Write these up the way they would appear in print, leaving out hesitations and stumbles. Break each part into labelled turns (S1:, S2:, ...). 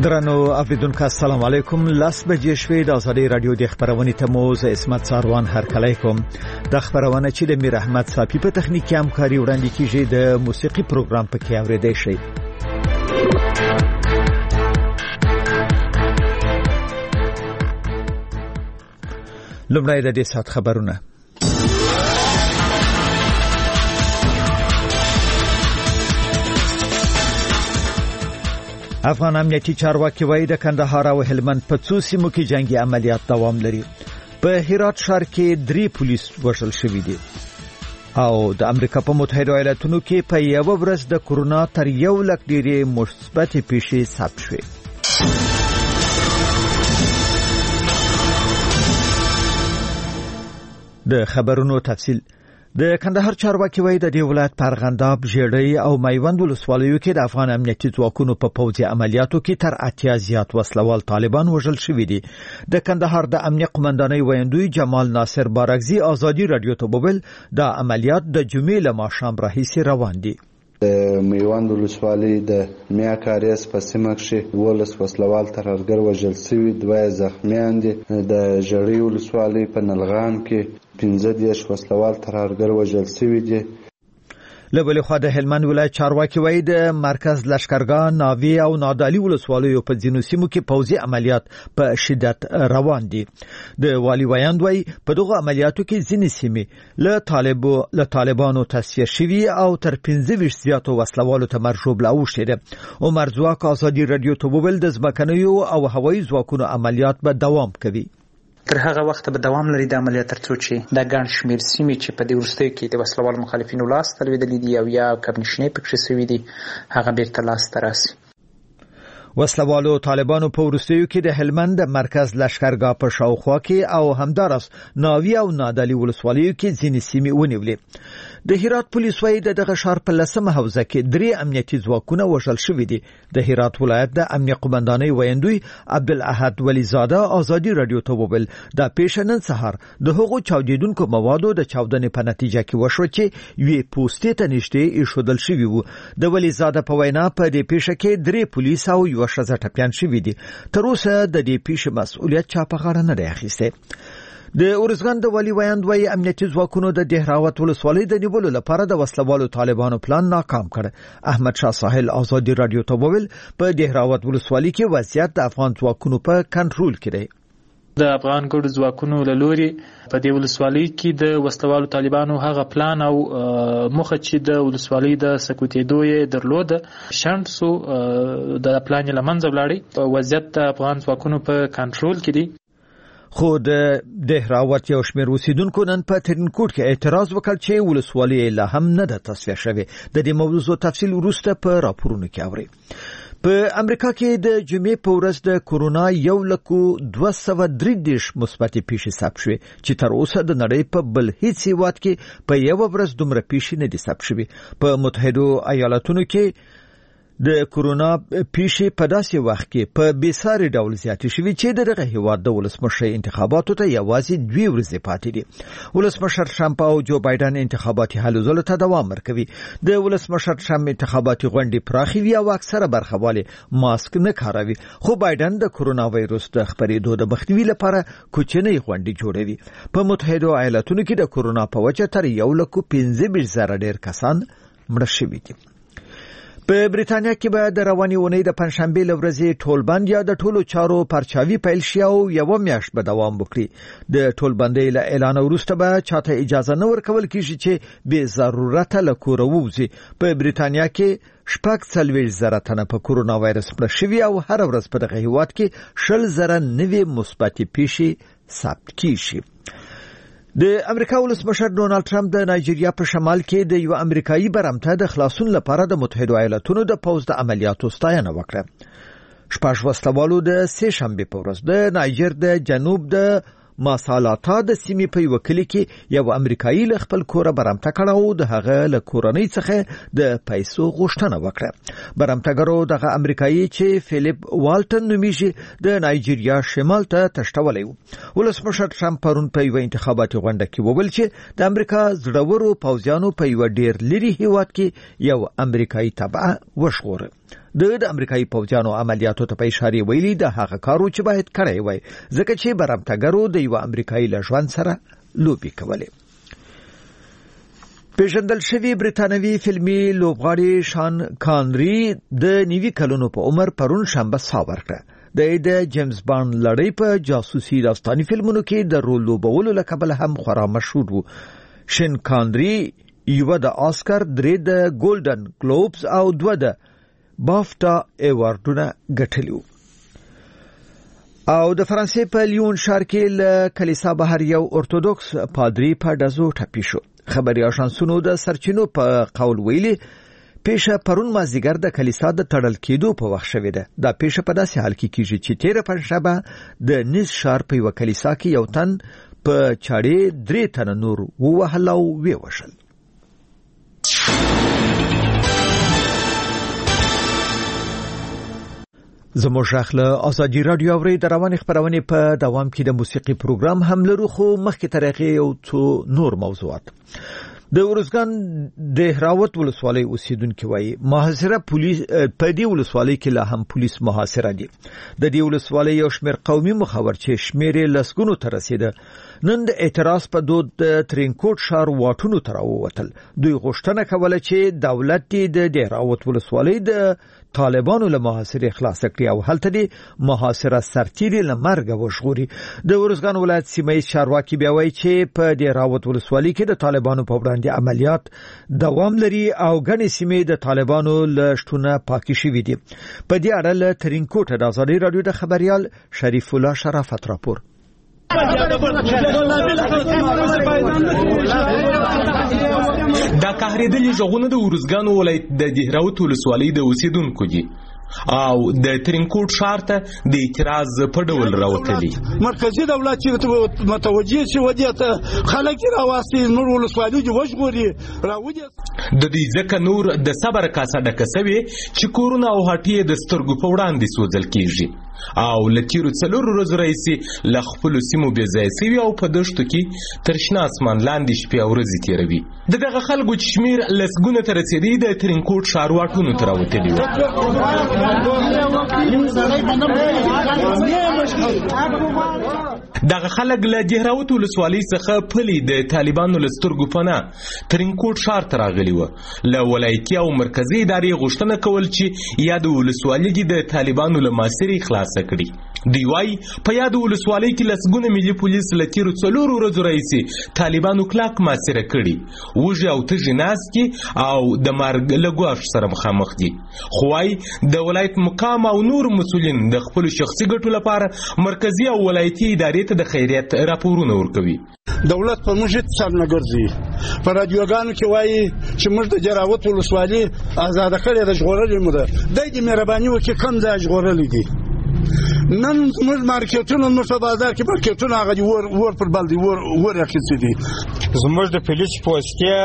S1: درنو اوریدونکو السلام علیکم. لاس بجې شوې د ازادي رادیو د خبرونې تموز اسمت ساروان هرکلی کوم. د خبرونه چې د میر احمد صافی په تخنیکی همکاري وړاندې کیږي د موسیقي پروګرام په کې اوریدئ شئ. لومړی د دې ساعت خبرونه. افغان امنیتي چارواکي وایي د کندهار او هلمند په څو سیمو کې جنگي عملیات دوام لري. په هرات ښار کې 3 پولیس وژل شوي دي او د امریکا په متحده ایالاتونو کې په یو ورځ د کورونا تر 1 لک ډېرې مثبت پیښې ثبت شوې. د خبرونو تفصیل. د کندهار چارواکي وایي د دې ولایت په ارغنداب، ژیړۍ او میوند ولسوالیو کې د افغان امنیتي ځواکونو په پوځي عملیاتو کې تر 80 زیات وسلوال طالبان وژل شوي دي. د کندهار د امنیت قومندانۍ ویاندوی جمال ناصر بارکزي ازادي رادیو ته وویل د عملیات د جمعې له ماښام راهیسې روان دي.
S2: د میوند ولسوالۍ د میا کاریس په سیمه کې 12 وسلوال ترهګر وژل شوي، 2 زخمیان دي. د ژړۍ ولسوالۍ په نلغان کې 15 وسلوال ترهګر وژل شوي دي.
S1: له بلې خوا د هلمند ولایت چارواکي وایي د مرکز لشکرګاه، ناوی او نادعلي ولسوالیو په ځینو سیمو کې پوځي عملیات په شدت روان دي. د والي ویاند وایي په دغه عملیاتو کې ځینې سیمې له طالبانو تصفیه شوي او تر 15 زیاتو وسلوالو ته مرجوب لاوښتي دي. عمر ځواک ازادي رادیو ته وویل د ځمکنیو او هوایي ځواکونو عملیات به دوام کوي.
S3: تر هغه وخت به دوام لري د عملیات ترڅو چې د ګڼ شمېر سیمې چې په دې وروستیو کې د وسلوالو مخالفینو لاس ته لوېدلي دي او یا کمپنیشنې پکې شوي دي هغه بیرته لاس ته راسي.
S1: وسلوالو طالبانو په وروستیو کې د هلمند مرکز لشکرګاه په شاوخوا کې او همدارس ناوی او نادعلي ولسوالیو کې ځینې سیمې ونیولې. د هرات پولیس وایي د دغه ښار په 10مه حوزه کې 3 امنیتي ځواکونه وژل شوي دي. د هرات ولایت د امنیت قومندانۍ ویاندوی عبدالاحد ولیزاده ازادي رادیو ته وویل د پیښې نن سهار د هغو چاودیدونکو موادو د چاودنې په نتیجه کې وشو چې یوې پوستې ته نږدې ایښودل شوي وو. د ولیزاده په وینا په دې پیښه کې 3 پولیس او یو ښځه ټپیان شوي دي. تر اوسه د دې پیښې مسؤلیت چا په غاړه نه دی اخیستی. د اورزګان د والي ویاند وایي امنیتي ځواکونو د دهراوت ولسوالۍ د نیولو لپاره د وسلوالو طالبانو پلان ناکام کړ. احمد شاه ساحل ازادي رادیو ته وویل په دهراوت ولسوالۍ کې وضعیت د افغان ځواکونو په کنټرول کې دی.
S4: د افغان ګډو ځواکونو له لوري په دې ولسوالۍ کې د وسلوالو طالبانو هغه پلان او مخه چې د ولسوالۍ د سکوتېدو یې درلوده شنډ سو د پلان یې له منځه ولاړی. وضعیت د افغان ځواکونو په کنټرول کې دی.
S1: خو د دهراوت یو شمېر اوسیدونکو نن په ترینکوټ کې اعتراض وکړ چې ولسوالۍ لا هم نه ده تصفیه شوې. د دې موضوع تفصیل وروسته په راپورونو کې اورئ. په امریکا کې د جمعې په ورځ د کورونا 1,230 مثبت پیښې ثبت شوې چې تر اوسه د نړۍ په بل هیڅ هیواد کې په یو ورځ دومره پیښې نه دي ثبت شوې. په متحده ایالاتونو کې د کورونا پیښې په داسې وخت کې په بیساري ډول زیاتې شوې چې دغه هیواد د ولسمشر انتخاباتو ته یوازې 2 ورځې پاتې دي. ولسمشر ټرمپ او جو بایدن انتخاباتي هلو ځلو ته دوام ورکوي. د ولسمشر ټرمپ انتخاباتي غونډې پراخې وي او اکثره برخوالي ماسک نه کاروي، خو بایدن د کورونا وایروس د خپرېدو د مخنیوي لپاره کوچنۍ غونډې جوړوي. په متحده ایالاتونو کې د کورونا په وجه تر 1,15,000 ډېر کسان مړه شوي دي. په بریتانیا کې به د روانې اونۍ د پنځشنبې له ورځې ټولبند یا د ټولو چارو پرچاوي پیل شي او 1 میاشت به دوام وکړي. د ټولبندۍ له اعلان وروسته به چاته اجازه نه ورکول کیږي چې بې ضرورت له کوره ووځي. په بریتانیا کې 46,000 تنه په کورونا وایرس مړه شوي او هر ورځ په دغه هیواد کې 60,000 نوې مثبت پیښې ثبت کیږي. د امریکا ولسمشر ډونالد ټرمپ د نایجیریا په شمال کې د یو امریکایي برمته د خلاصون لپاره د متحده ایالاتونو د پوځ د عملیاتو ستاینه وکړه. 6 وسلوالو د سه شنبې په ورځ د نایجر د جنوب د ماسالاتا د سیمې په یو کلی کې یو امریکایي له خپل کوره برمته کړه او د هغه له کورنۍ څخه د پیسو غوښتنه وکړه. برمتګرو دغه امریکایي چې فلیپ والټن نومیږي د نایجیریا شمال ته تښتولی و. ولسمشر ټرمپ پرون په یو انتخاباتي غونډه کې وویل چې د امریکا زړورو پوځیانو په یو ډېر لري هیواد کې یو امریکایي تبعه وژغوره. د امریکایي پوځیانو عملیاتو ته په اشاره ویلي د هغه کارو چې باید کړی وای ځکه چې برمتګرو د یو امریکایي له ژوند سره لوبي کولې. پیژندل شوی برتانوي فلمي لوبغاړی شان کانری د 90 کلونو په عمر پرون شنبه سا ورکړه. د جیمز بانډ لړۍ په جاسوسي داستاني فلمونو کې د رول لوبولو له کبله هم خورا مشهور وو. شان کانری یو د آسکر، 3 د ګولډن ګلوبز او 2 د بافتا ایوارډونه ګټلي. او د فرانسې په لیون ښار کې له کلیسا بهر یو ارتودوکس پادری په ډزو ټپي شو. خبري اژانسونو د سرچینو په قول ویلي پیښه پرون مازیګر د کلیسا د تړل کېدو په وخت شوې ده. دا پیښه په داسې حال کې کیږي چې 13 پنځشنبه د نیس ښار په یو کلیسا کې یو تن په چاړې 3 تنه نور ووهل او ویوشل. زموږ له ازادي رادیو اوري د رواني خبرونه په دوام کې د موسیقي پروګرام هم لرو، خو مخکې ترغه یو څو نور موضوعات. د ورزګان د هراوت ولسوالۍ اوسیدونکو وایي محاصره پولیس په دې ولسوالۍ کې لا هم پولیس محاصره دي. د دې ولسوالۍ یو شمېر قومي مخاور چې شمېر لسګونو ته رسیده نن د اعتراض په دود د ترینکوټ ښار واټونو ته راووتل. دوی غوښتنه کوله چې دولت د هراوت ولسوالۍ د طالبانو له محاصرې خلاص کړي او هلته د محاصره سرتیري له مرګ وژغوري. د ورزګان ولایت سیمه چارواکي بیا وایي چې په هراوت ولسوالۍ کې د طالبانو په وړاندې عملیات دوام لري او ګڼې سیمې د طالبانو له شتونه پاکي شوې دي. په دې اړه له ترینکوټ د ازادي رادیو د خبريال شریف الله شرافت راپور.
S5: دا قهرېدلي ژغونه د ورزګان ولایت د هراوت ولسوالۍ د اوسیدونکو دي او د ترینکوټ ښار ته د اعتراض په ډول راوتلي.
S6: مرکزی دولت چې متوجه شي ودی ته خلک راوستي نور ولسوالۍ جو وژغوري راوځي.
S5: د دې ځکه نور د صبر کاسه ډکسوي چې کورونه او هټۍ د سترګو په وړاندې سوځل کیږي او لتیرو څلور ورځې راځي ل خپل سیمو بې ځای سوي او په دشتو کې ترشنا اسمان لاندې شپې او ورځې تیروي. دغه خلکو شمیر لسګونه تر رسیدي د ترینکوټ ښار واټونو ته راوتلي وو. دغه خلک له هراوت ولسوالۍ څخه پلي د طالبانو له سترګو پناه ترینکوټ ښار ته راغلي وو. له ولایتي او مرکزي ادارې غوښتنه کول چې یا د ولسوالۍ د طالبانو له محاصرې خلاصه کړي. دوی وایي په یاد ولسوالۍ کې لسګونه ملي پولیس له تیرو څلورو ورځو راهیسې طالبانو کلک محاصره کړي، وږي او تږي ناست او د مرګ له ګواښ سره مخامخ دي. خو وایي د ولایت مقام او نور مسؤلین د خپل شخصي ګټو لپاره مرکزي او ولایتي ادارې ته د خیریت راپورونه ورکوي.
S6: دولت په موږ سر نه ګرځي. په رادیوګانو کې وایي چې موږ د هراوت ولسوالۍ آزاد کړې د ژغورلې مو ده. د دې مهرباني وکړي کم ځای ژغورلې دي. نن موږ مارکیټونو موږ په بازار کې مارکیټونه هغه ور پر بل دي ور اخیستي دي.
S7: زموږ د پولیس پوسټې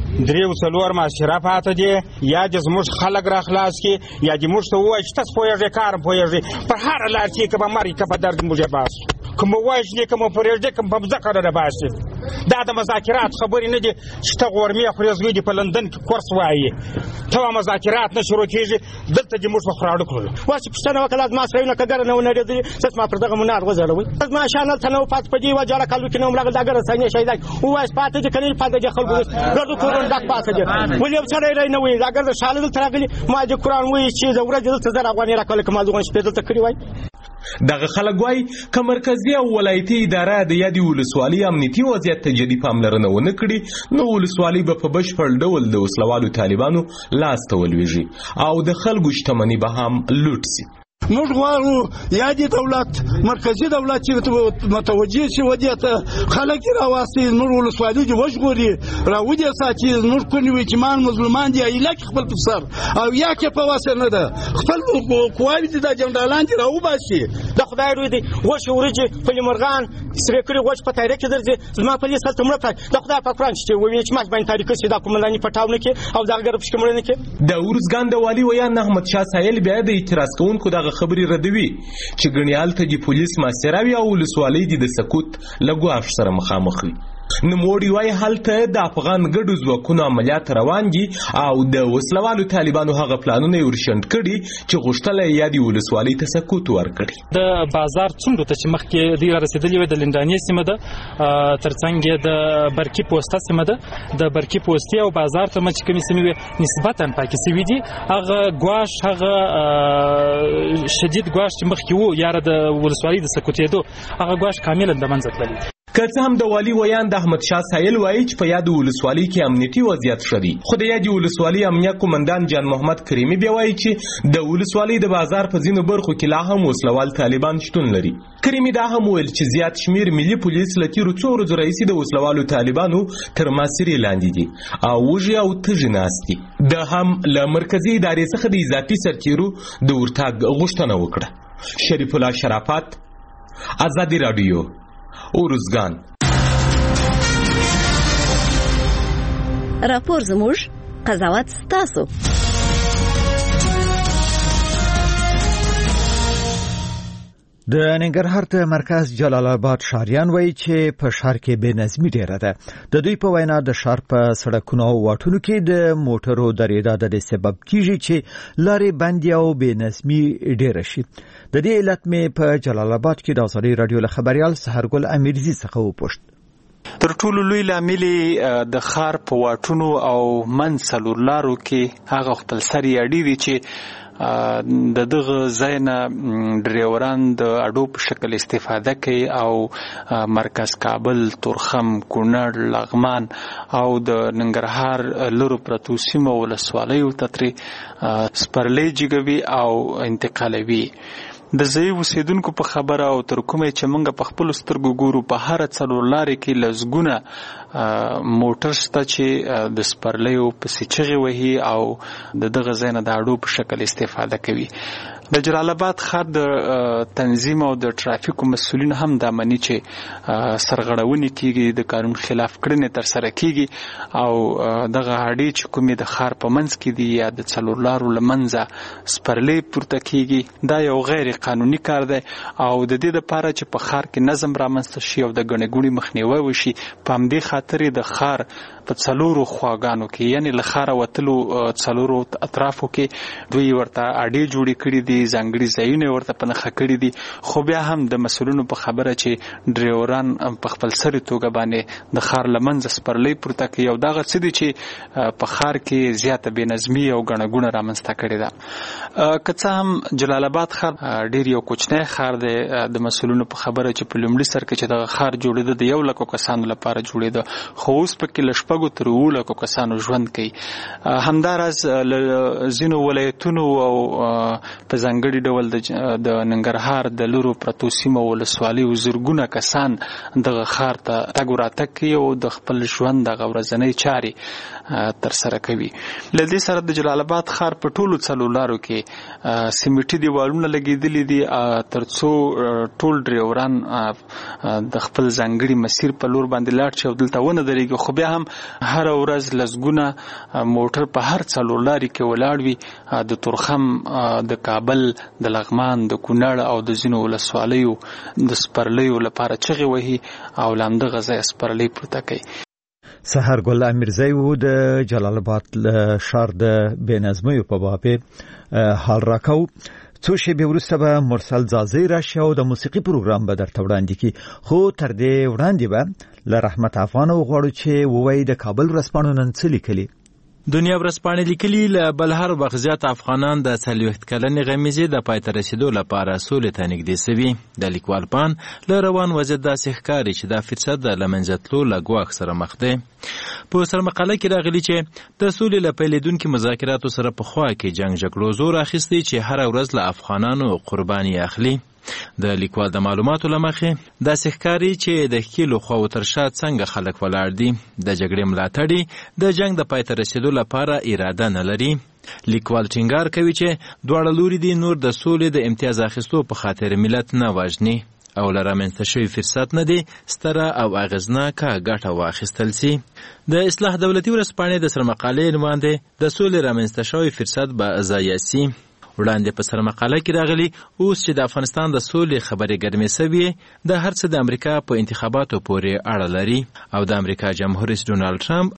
S7: 3-4 محاصره پاته دي، یا د زموږ خلک را خلاص کی یا د موږ ته وایي چې تاسو پوهیږئ کارم پوهیږئ پر هر لار چې کبه مری کبه درد موږ باس کوم وایي چې کوم پرېږدي کوم په ځکه را باسي. دا د مذاکرات خبرې نه دي چې ته غورمي خورزوی دی په لندن کې کورس وایي ته مذاکرات نه شروع کیږي. دلته د موږ په خراړو کړو واسي پښتنه وکړه ما سره نه کډر نه ونه دي چې ما پر دغه منار وځلوي ما شانل تنو پات پدی و جړه کلو کې نو ملګر دغه رسنۍ شي دا او واس پاتې چې کله پاتې د خلکو ګردو کورن دغه پاتې ولې سره نه وي دا ګرځ شالل ترغلي ما د قران وایي چې زوره دلته زرا غواني راکول کما زغون شپې دلته کړی وای.
S5: دغه خلک وایي که مرکزي او ولایتي اداره د یادې ولسوالۍ امنیتي وضعیت ته جدي پاملرنه ونه کړي نو ولسوالۍ به په بشپړ ډول د وسلوالو طالبانو لاس ته ولویږي او د خلکو شتمني به هم لوټ سي.
S6: موږ غواړو یا د دولت مرکزی دولت چې متوجه شي ودی ته خلک راوستي نور ولسوالۍ دی وژغوري راوځي ساتي نور کونی وي چې مان مظلومان دی الک خپل سر او یا کې په واسه نه ده خپل قواوی د جنرالان دی راو باسي.
S7: د خدای روی دی وښ ورجه په مرغان سره کړی وښ په تاریخ کې درځي زما په لیست تمره پای د خدای په قران چې وی چې ماش باندې تاریخ کې دا کومنداني پټاونه کې او دا غرب شکمرنه کې
S5: د ورزګان د والی ویان احمد شاه سایل بیا د اعتراض کوونکو دغه خبري ردوي چې ګنیال ته د پولیس محاصره وی او ولسوالۍ د سکوت لګواښ سره مخامخ وي. نوموړي وایي هلته د افغان ګډو ځواکونو عملیات روان دي او د وسلوالو طالبانو هغه پلانونه ورشنډ کړي چې غوښتل یې یادې ولسوالۍ ته سقوط ورکړي.
S8: د بازار څومره ته چې مخکې دوی رسېدلي وي د لندانې سیمه ده، ترڅنګ یې د برکي پوسته سیمه ده، د برکي پوستې او بازار ته چې کومې سیمې وي نسبتا پاکې سوي دي. هغه ګواښ، هغه شدید ګواښ چې مخکې و یاره د ولسوالۍ د سقوطېدو، هغه ګواښ کاملا د منځه تللی.
S5: که څه هم د والي ویان د احمدشاه سایل وایي چې په یاد ولسوالۍ کې امنیتي وضعیت ښه دی، خو د یادې ولسوالۍ امنیه قومندان جان محمد کریمي بیا وایي چې د ولسوالۍ د بازار په ځینو برخو کې لا هم وسلوال طالبان شتون لري. کریمي دا هم ویل چې زیات شمیر ملي پولیس له تیرو څو ورځو راهیسې د وسلوالو طالبانو تر محاصرې لاندې دي او وږي او تږي ناست دي. د هم له مرکزي ادارې څخه د اضافي سرتیرو د ورتګ غوښتنه وکړه. شریف الله شرافت، ازادي راډیو، اورزګان.
S9: راپور زموږ، قضاوت ستاسو.
S1: د ننګرهار د مرکز جلال آباد ښاریان وایي چې په ښار کې بې نظمي ډیره ده. د دوی په وینا د ښار په سړکونو او واټونو کې د موټرو درېدا د دې سبب کیږي چې لارې بندې او بې نظمي ډیره شي. د دې علت مې په جلال آباد کې د ازادي راډیو له خبريال سحرګل امیرزي څخه وپوښت.
S10: تر ټولو لوی لامل د ښار په واټونو او منځلور لارو کې هغه خپل سری اړې دي چې د دغه ځای نه ډریوران د اډو په شکل استفاده کوي او مرکز کابل، تورخم، کونړ، لغمان او د ننګرهار لرو پرتو سیمو ولسوالیو ته ترې سپرلۍ جګوي او انتقالوي. د ځای اوسیدونکو په خبره او تر کومه چې موږ په خپل سترګو ګورو په هر څلور لارې کې لزګونه موټر شته چې د سپرلیو پسې چغې وهي او دغه ځای نه د اډو په شکل استفاده کوي. د جلال آباد ښار د تنظیم او د ټرافیکو مسؤلین هم دا مني چې سرغړونې کیږي، د قانون خلاف کړنې ترسره کیږي او دغه اډې چې کومې د ښار په منځ کې دي یا د څلور لارو له منځه سپرلۍ پورته کیږي، دا یو غیر قانوني کار دی او د دې لپاره چې په ښار کې نظم رامنځته شي او د ګڼې ګوڼې مخنیوی وشي، په همدې خاطر د ښار په څلورو خواګانو کې یعنی له ښاره وتلو څلورو اطرافو کې دوی ورته اډې جوړې کړي دي، ځانګړي ځایونه ورته په نښه کړي دي. خو بیا هم د مسؤلینو په خبره چې ډریوران په خپل سري توګه باندې د ښار له منځه سپرلۍ پورته کوي او دغه څه دي چې په ښار کې زیاته بې نظمي او ګڼه ګوڼه رامنځته کړې ده. که څه هم جلال آباد ښار ډېر یو کوچنی ښار دی، د مسؤلینو په خبره چې په لومړي سر کې چې دغه ښار جوړېده د 100,000 کسانو لپاره جوړېده، خو اوس پکې له 6 تر 7 کسانو ژوند کوي. همداراز ځینو ولایتونو او په ځانګړي ډول د ننګرهار د لرو پرتو سیمو ولسوالیو زرګونه کسان دغه ښار ته تګ راتګ کوي او د خپل ژوند دغه ورځنۍ چارې ترسره کوي. له دې سره د جلال آباد ښار په ټولو څلور لارو کې سیمټي دیوالونه لګېدلي دي تر څو ټول ډریوران د خپل ځانګړي مسیر په لور باندې لاړ شي او دلته ونه درېږي. خو بیا هم هر ورځ لسګونه موټر په هر څلور لارې کې ولاړ وي، د تورخم، د کابل، د لغمان، د کونړ او د ځینو ولسوالیو د سپرلیو لپاره چغې وهي او له همدغه ځایه سپرلۍ پورته کوي.
S1: سحرګل امیرزی و د جلال آباد ښار د بې نظمیو په باب حال راکاو. څو شېبې وروسته به مرسل زازی راشي او د موسیقي پروګرام به درته وړاندې کړي. خو تر دې وړاندې به له رحمت افغان وغواړو چې ووایي د کابل ورځپاڼو نن څه لیکلي.
S11: دنیا ورځپاڼې لیکلي له بلهر بغزیات افغانان د 40 کلنې غمیزې د پای ته رسیدو لپاره سولې ته نږدې سوي. د لیکوال پان له روان وضعیت داسې ښکاري چې دا فرصت د له منځه تلو له ګواښ سره مخ دی. په سرمقاله کې راغلي چې د سولې له پیلېدونکو مذاکراتو سره په خوا کې جنګ جګړو زور اخیستی چې هر ورځ له افغانانو قرباني اخلي. د لیکوال د معلوماتو له مخې داسې ښکاري چې د ښکېلو خواو تر شا څنګه خلک ولاړ دي. د جګړې ملاتړي د جنګ د پای ته رسېدو لپاره اراده نه لري. لیکوال ټینګار کوي چې دواړه لوري دي نور د سولې د امتیاز اخیستو په خاطر ملت نه وژني او له رامنځته شوي فرصت نه دی ستره او اغېزناکه ګټه واخیستل سي. د اصلاح دولتي ورځپاڼې د سرمقالې عنوان دی د سولې رامنځته شوی فرصت به ضایع سي. وړاندې په سر مقاله کې راغلي اوس چې د افغانستان د سولې خبرې ګرمې سوي د هر څه د امریکا په انتخاباتو پورې اړه لري او د امریکا جمهور رئیس ډونالډ ټرمپ